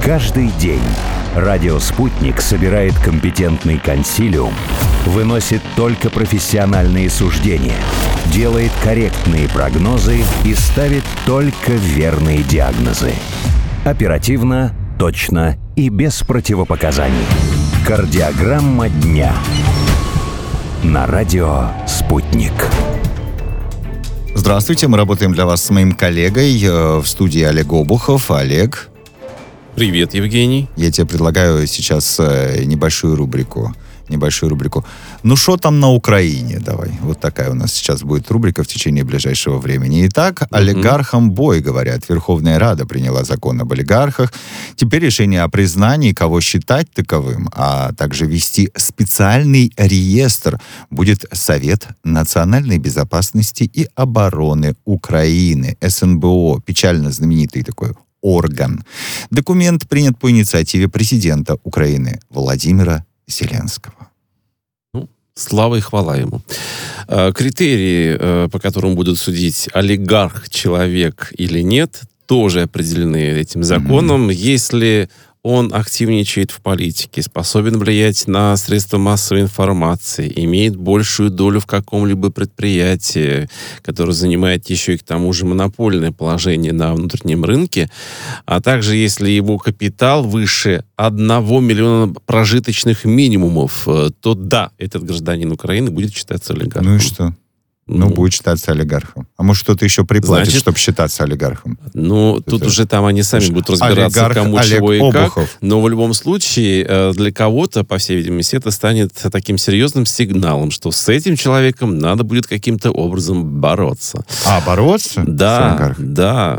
Каждый день радио «Спутник» собирает компетентный консилиум, выносит только профессиональные суждения, делает корректные прогнозы и ставит только верные диагнозы. Оперативно, точно и без противопоказаний. Кардиограмма дня. На радио «Спутник». Здравствуйте, мы работаем для вас с моим коллегой в студии Олег Обухов. Олег. Привет, Евгений. Я тебе предлагаю сейчас небольшую рубрику. Ну, что там на Украине? Давай. Вот такая у нас сейчас будет рубрика в течение ближайшего времени. Итак, олигархам бой, говорят. Верховная Рада приняла закон об олигархах. Теперь решение о признании, кого считать таковым, а также вести специальный реестр будет Совет национальной безопасности и обороны Украины, СНБО, печально знаменитый такой орган. Документ принят по инициативе президента Украины Владимира Зеленского. Слава и хвала ему. Критерии, по которым будут судить, олигарх человек или нет, тоже определены этим законом. Если он активничает в политике, способен влиять на средства массовой информации, имеет большую долю в каком-либо предприятии, которое занимает еще и к тому же монопольное положение на внутреннем рынке, а также если его капитал выше 1 миллиона прожиточных минимумов, то да, этот гражданин Украины будет считаться олигархом. Ну и что? Ну, будет считаться олигархом. А может, что-то еще приплатит, чтобы считаться олигархом? Ну, тут уже там они сами будут разбираться, олигарх кому, Олег чего и Обухов. как. Но в любом случае, для кого-то, по всей видимости, это станет таким серьезным сигналом, что с этим человеком надо будет каким-то образом бороться. А, бороться? Да, да.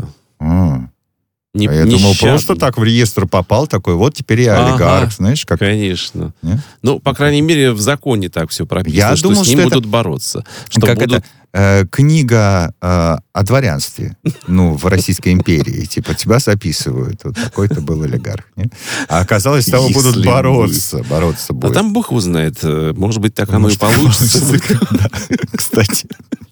Я думал, просто так в реестр попал, такой, вот теперь я олигарх, знаешь, как... Конечно. Нет? Ну, по крайней мере, в законе так все прописано, Я что думал, с ним что будут бороться. Что как будут... это книга о дворянстве, в Российской империи. Типа, тебя записывают, вот такой-то был олигарх. Нет? А оказалось, с тобой будут бороться будут. А там Бог узнает. Может быть, так оно и получится. Кстати.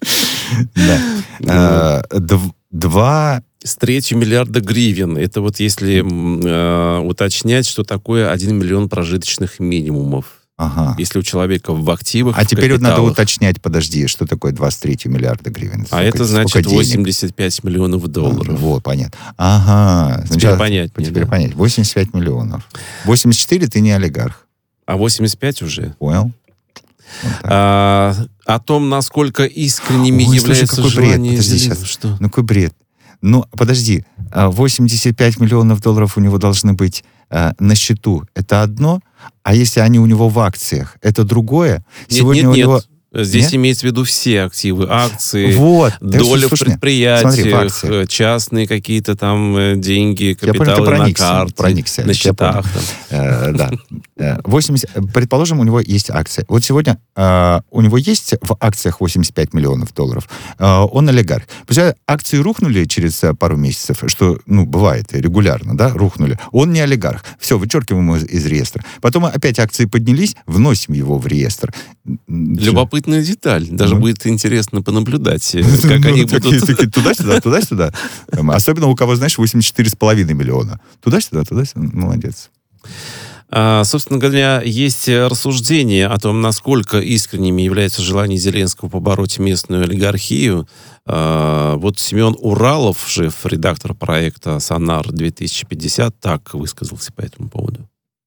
С 3 миллиарда гривен. Это вот если уточнять, что такое 1 миллион прожиточных минимумов. Ага. Если у человека в активах, а теперь вот надо капиталах. Уточнять, подожди, что такое 23 миллиарда гривен? Это значит 85 миллионов долларов. Вот, понятно. Ага. Теперь понятнее. Теперь понять. 85 миллионов. 84 ты не олигарх. А 85 уже? Понял. Вот о том, насколько искренними является желание... Что? Ну, какой бред. Ну, подожди. 85 миллионов долларов у него должны быть на счету. Это одно. А если они у него в акциях, это другое? Нет. Здесь имеется в виду все активы, акции, доля в предприятиях, смотри, в частные какие-то там деньги, капиталы на карте, на счетах. Да. 80, предположим, у него есть акции. Вот сегодня у него есть в акциях 85 миллионов долларов. Он олигарх. Пусть акции рухнули через пару месяцев, что, бывает регулярно, да, рухнули. Он не олигарх. Все, вычеркиваем его из реестра. Потом опять акции поднялись, вносим его в реестр. Любопытная деталь. Даже будет интересно понаблюдать, как они будут... Туда-сюда. Особенно у кого, знаешь, 84,5 миллиона. Туда-сюда. Молодец. Собственно говоря, есть рассуждение о том, насколько искренними является желание Зеленского побороть местную олигархию. Вот Семен Уралов, шеф-редактор проекта «Сонар-2050», так высказался по этому поводу.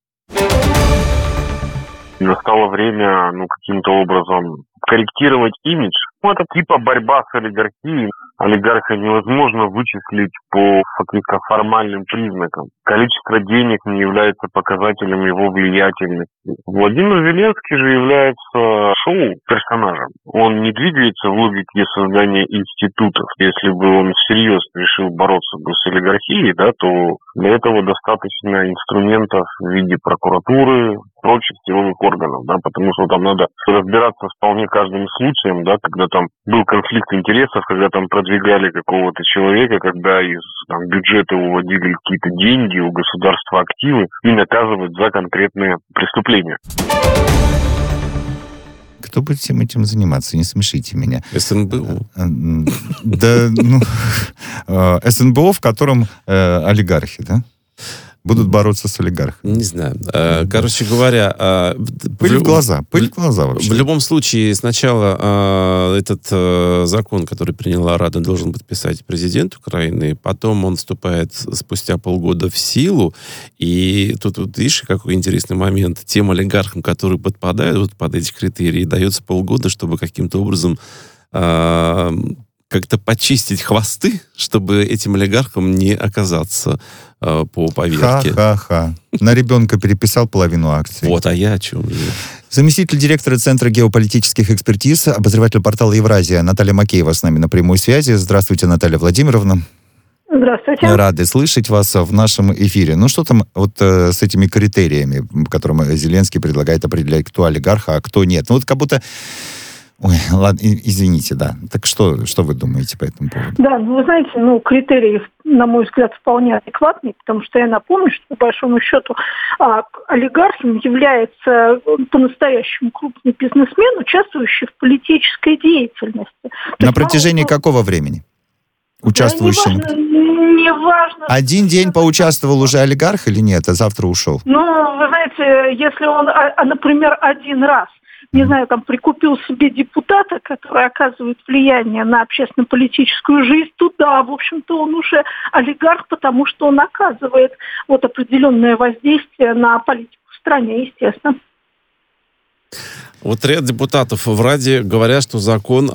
Настало время, каким-то образом корректировать имидж. Это типа борьба с олигархией. Олигарха невозможно вычислить по каким-то формальным признакам. Количество денег не является показателем его влиятельности. Владимир Зеленский же является шоу-персонажем. Он не двигается в логике создания институтов. Если бы он всерьез решил бороться бы с олигархией, то для этого достаточно инструментов в виде прокуратуры, прочих силовых органов, потому что там надо разбираться с вполне каждым случаем, когда там был конфликт интересов, когда там продвигали какого-то человека, когда из бюджета уводили какие-то деньги, у государства активы, и наказывать за конкретные преступления. Кто будет всем этим заниматься? Не смешите меня. СНБО. СНБО, в котором олигархи, да? будут бороться с олигархами. Не знаю. Короче говоря... Пыль в глаза вообще. В любом случае, сначала этот закон, который приняла Рада, должен подписать президент Украины, потом он вступает спустя полгода в силу, и тут вот, видишь, какой интересный момент. Тем олигархам, которые подпадают вот под эти критерии, дается полгода, чтобы каким-то образом как-то почистить хвосты, чтобы этим олигархам не оказаться по поверке. Ха-ха-ха. На ребенка переписал половину акций. Вот, а я о чем? Заместитель директора Центра геополитических экспертиз, обозреватель портала «Евразия» Наталья Макеева с нами на прямой связи. Здравствуйте, Наталья Владимировна. Здравствуйте. Рады слышать вас в нашем эфире. Ну, что там вот с этими критериями, которым Зеленский предлагает определять, кто олигарх, а кто нет? Ну, вот как будто... Ой, ладно, извините, да. Так что вы думаете по этому поводу? Да, вы знаете, критерии, на мой взгляд, вполне адекватные, потому что я напомню, что, по большому счету, олигархом является по-настоящему крупный бизнесмен, участвующий в политической деятельности. На протяжении какого времени? Участвующий? Неважно. Один день поучаствовал уже олигарх или нет, а завтра ушел? Ну, вы знаете, если он, например, один раз, не знаю, там прикупил себе депутата, который оказывает влияние на общественно-политическую жизнь, то да, в общем-то, он уже олигарх, потому что он оказывает вот определенное воздействие на политику в стране, естественно. Вот ряд депутатов в Раде говорят, что закон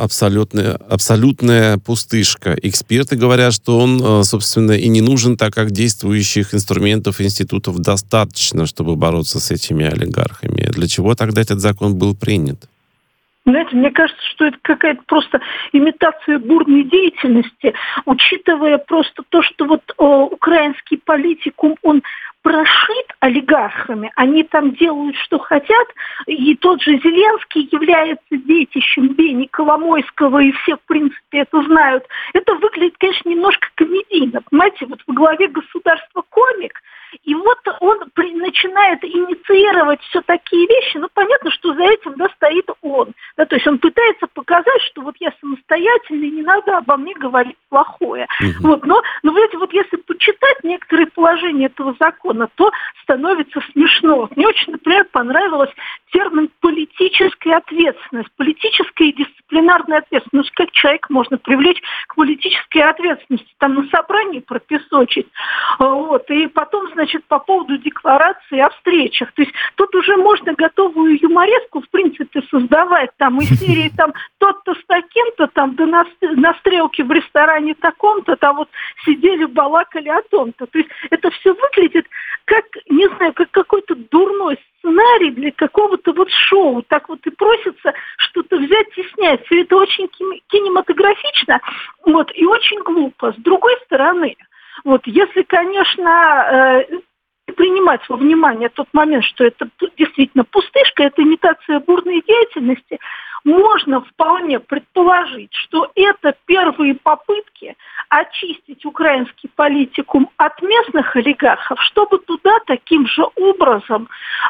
абсолютная пустышка. Эксперты говорят, что он, собственно, и не нужен, так как действующих инструментов, институтов достаточно, чтобы бороться с этими олигархами. Для чего тогда этот закон был принят? Знаете, мне кажется, что это какая-то просто имитация бурной деятельности, учитывая просто то, что вот украинский политикум, он прошит олигархами, они там делают, что хотят, и тот же Зеленский является детищем Бени Коломойского, и все, в принципе, это знают. Это выглядит, конечно, немножко комедийно, понимаете, вот во главе государства комик, и вот он начинает инициировать все такие вещи, понятно, что за этим, стоит он. Да, то есть он пытается показать, что вот я самостоятельный, не надо обо мне говорить плохое. Вот, но видите, вот если почитать некоторые положения этого закона, то становится смешно. Мне очень, например, понравилось термин «политическая ответственность». Политическая и дисциплинарная ответственность. Как человека можно привлечь к политической ответственности? Там на собрании пропесочить. Вот. И потом, по поводу декларации о встречах. То есть тут уже можно готовую юмореску, в принципе, создавать. Там из серии тот-то с таким-то, на стрелке в ресторане таком-то, вот сидели, балакали о том-то. То есть это все выглядит как, не знаю, как какой-то дурной сценарий для какого-то шоу. Так вот и просится что-то взять и снять. Все это очень кинематографично, и очень глупо. С другой стороны, если, конечно, принимать во внимание тот момент, что это действительно пустышка, это имитация бурной деятельности, можно вполне предположить, что это первые попытки очистить украинский политикум от местных олигархов, чтобы туда таким же образом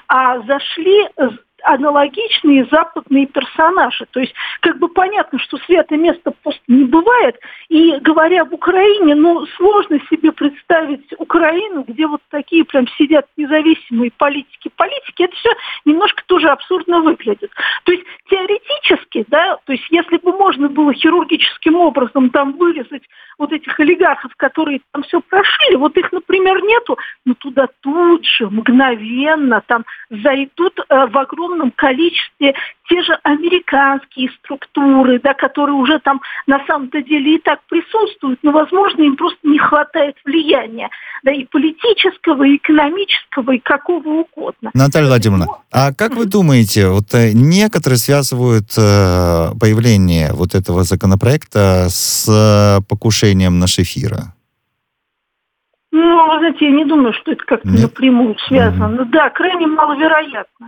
зашли аналогичные западные персонажи. То есть, понятно, что святое место просто не бывает. И, говоря об Украине, сложно себе представить Украину, где вот такие прям сидят независимые политики. Это все немножко тоже абсурдно выглядит. То есть, теоретически, то есть, если бы можно было хирургическим образом вырезать вот этих олигархов, которые там все прошили, их, например, нету, но туда тут же, мгновенно, зайдут в огромном количестве те же американские структуры, которые уже на самом-то деле и так присутствуют, но, возможно, им просто не хватает влияния, и политического, и экономического, и какого угодно. Наталья Владимировна, а как вы думаете, некоторые связывают появление этого законопроекта с покушением на Шефира? Вы знаете, я не думаю, что это как-то напрямую связано. Да, крайне маловероятно.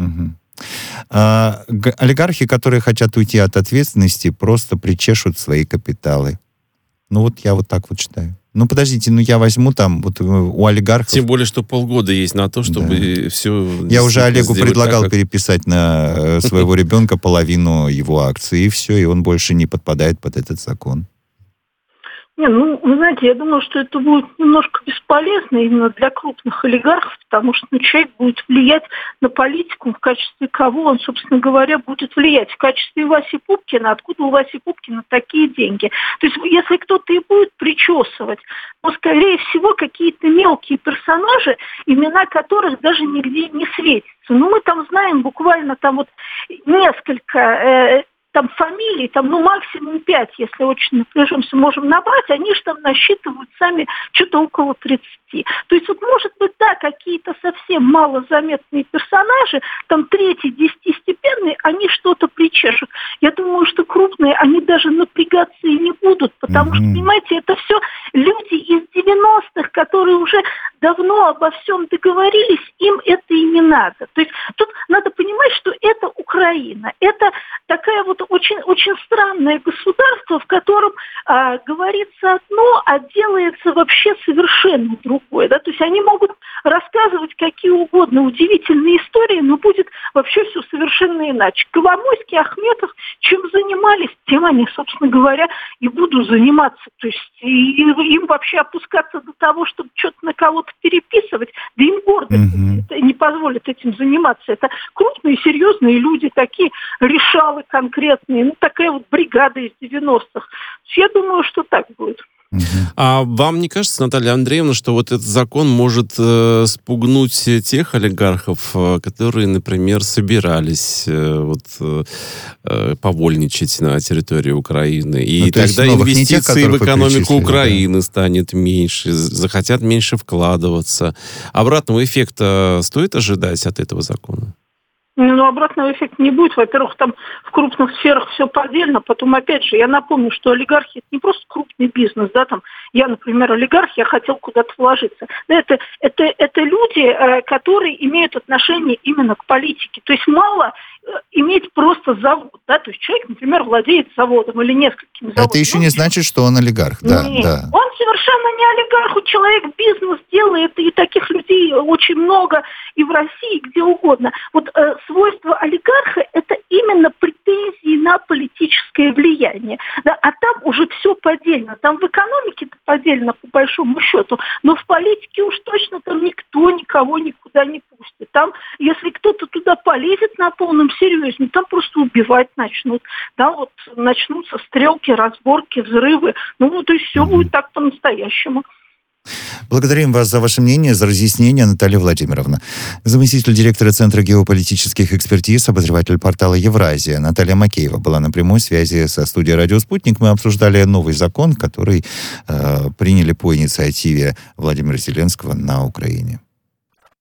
Олигархи, которые хотят уйти от ответственности, просто причешут свои капиталы. Я так считаю. Подождите, я возьму у олигархов... Тем более, что полгода есть на то, чтобы все... Я уже Олегу предлагал переписать на своего ребенка половину его акций, и все, и он больше не подпадает под этот закон. Не, ну, вы знаете, я думаю, что это будет немножко бесполезно именно для крупных олигархов, потому что человек будет влиять на политику, в качестве кого он, собственно говоря, будет влиять. В качестве Васи Пупкина, откуда у Васи Пупкина такие деньги? То есть, если кто-то и будет причесывать, то, скорее всего, какие-то мелкие персонажи, имена которых даже нигде не светятся. Ну, мы там знаем буквально там вот несколько там фамилий, там, ну, максимум 5, если очень напряжемся, можем набрать, они же там насчитывают сами что-то около 30. То есть, вот, может быть, да, какие-то совсем малозаметные персонажи, там, третий, десятистепенный, они что-то причешут. Я думаю, что крупные, они даже напрягаться и не будут, потому что, понимаете, это все люди из 90-х, которые уже давно обо всем договорились, им это и не надо. То есть, тут надо понимать, что это Украина, это такая вот очень, очень странное государство, в котором говорится одно, а делается вообще совершенно другое. Да? То есть они могут рассказывать какие угодно удивительные истории, но будет вообще все совершенно иначе. Коломойский, Ахметов чем занимались, тем они, собственно говоря, и будут заниматься. То есть им вообще опускаться до того, чтобы что-то на кого-то переписывать, да им гордость не позволит этим заниматься. Это крупные, серьезные люди, такие решалы конкретные, ну, такая вот бригада из 90-х. Я думаю, что так будет. А вам не кажется, Наталья Андреевна, что вот этот закон может спугнуть тех олигархов, которые, например, собирались повольничать на территории Украины? И тогда инвестиции в экономику Украины станет меньше, захотят меньше вкладываться. Обратного эффекта стоит ожидать от этого закона? Ну, обратного эффекта не будет. Во-первых, там в крупных сферах все поддельно. Потом, опять же, я напомню, что олигархи – это не просто крупный бизнес, да, там, я, например, олигарх, я хотел куда-то вложиться. Да, это люди, которые имеют отношение именно к политике. То есть мало иметь просто завод, да, то есть человек, например, владеет заводом или несколькими заводами. Это еще не значит, что он олигарх, да. Нет, да. Он совершенно не олигарх, человек бизнес делает, и таких людей очень много и в России, где угодно. Вот свойство олигарха – это именно претензии на политическое влияние, да, а там уже все поддельно, там в экономике-то поддельно по большому счету, но в политике уж точно там никто никого никуда не пустит. Там, если кто-то туда полезет на полном серьезе, там просто убивать начнут, да, вот начнутся стрелки, разборки, взрывы, ну, то есть все будет так по-настоящему. Благодарим вас за ваше мнение, за разъяснение, Наталья Владимировна. Заместитель директора Центра геополитических экспертиз, обозреватель портала «Евразия» Наталья Макеева была на прямой связи со студией «Радио Спутник». Мы обсуждали новый закон, который приняли по инициативе Владимира Зеленского на Украине.